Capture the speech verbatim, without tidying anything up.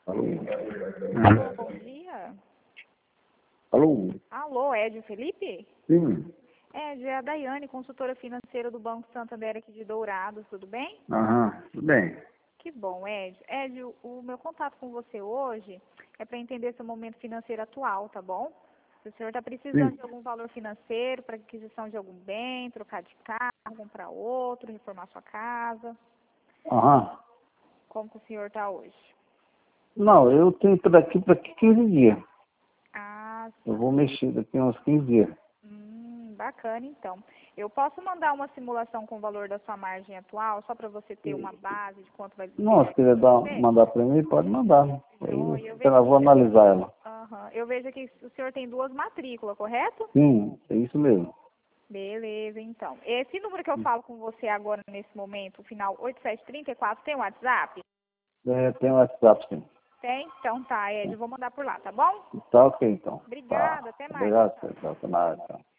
Alô? Alô, bom dia. Alô? Alô, Edio Felipe? Sim. Edio, é a Daiane, consultora financeira do Banco Santander aqui de Dourados, tudo bem? Aham, tudo bem. Que bom, Edio. Edio, o meu contato com você hoje é para entender seu momento financeiro atual, tá bom? Se o senhor está precisando Sim. de algum valor financeiro para aquisição de algum bem, trocar de carro, comprar outro, reformar sua casa, Aham. como que o senhor está hoje? Não, eu tenho por daqui para quinze dias. Ah, Eu vou mexer daqui uns quinze dias. Hum, bacana, então. Eu posso mandar uma simulação com o valor da sua margem atual, só para você ter uma base de quanto vai Não, liberar se aqui quiser para dar, você? mandar para mim, pode mandar. Joia, Aí eu vejo eu vou que, analisar ela. aham, eu vejo que o senhor tem duas matrículas, correto? Sim, é isso mesmo. Beleza, então. Esse número que eu falo com você agora, nesse momento, o final oito sete três quatro, tem WhatsApp? É, tem o WhatsApp, sim. Tem? Então tá, Ed, eu vou mandar por lá, tá bom? Tá ok, então. Tá. Obrigada, até mais. Obrigado, Tchau. tchau, até mais, tchau.